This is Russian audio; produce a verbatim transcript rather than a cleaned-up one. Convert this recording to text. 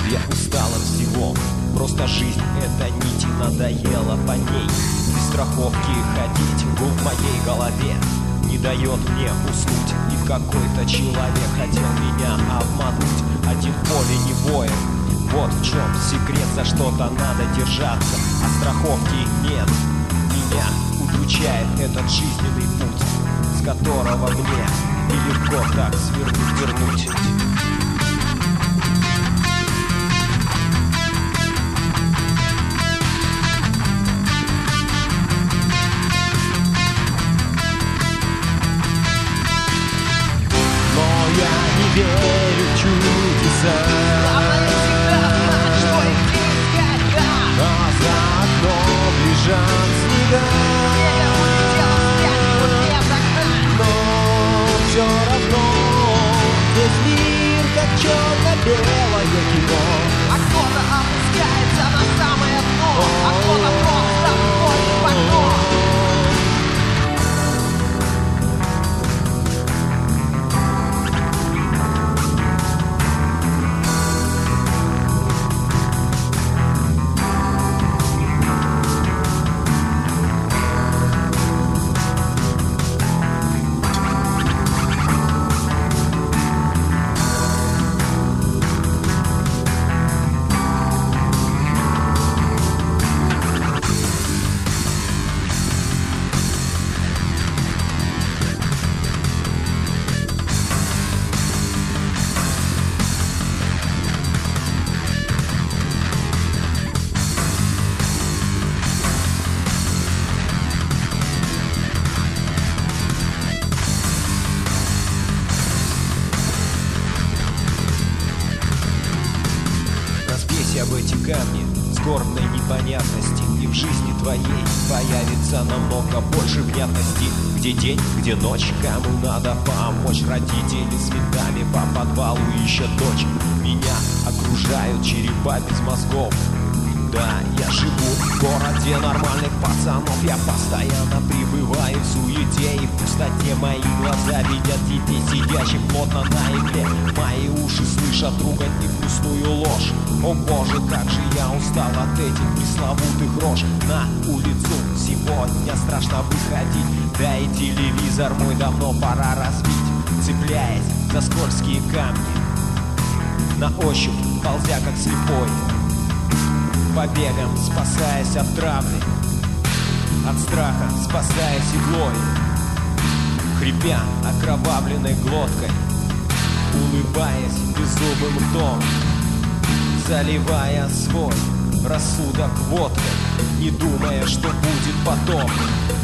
Я устал от всего, просто жизнь эта нить, надоело по ней без страховки ходить. Гул в моей голове не дает мне уснуть, и какой-то человек хотел меня обмануть. Один в поле не воин, вот в чем секрет, за что-то надо держаться, а страховки нет. Меня удручает этот жизненный путь, с которого мне нелегко так свернуть, вернуть. Я не верю в чудеса, главное всегда знать, что и где искать, да. А за окном лежат снега. Ветер улетел вспять, вот не догнать. Но все равно весь мир как черно-белое кино. А кто-то опускается на самое дно, а кто-то просто входит в окно. Об эти камни скорбной непонятности, и в жизни твоей появится намного больше внятности. Где день, где ночь, кому надо помочь. Родители с ментами по подвалу ищут дочь. Меня окружают черепа без мозгов. Да, я живу в городе нормальных пацанов. Я постоянно пребываю в суете и в пустоте. Мои глаза видят детей, сидящих плотно на игле. Мои уши слышат ругань и вкусную ложь. О боже, как же я устал от этих пресловутых рож. На улицу сегодня страшно выходить, да и телевизор мой давно пора разбить. Цепляясь за скользкие камни, на ощупь ползя как слепой, побегом спасаясь от травли, от страха спасаясь иглой, хрипя окровавленной глоткой, улыбаясь беззубым ртом, заливая свой рассудок водкой, не думая, что будет потом.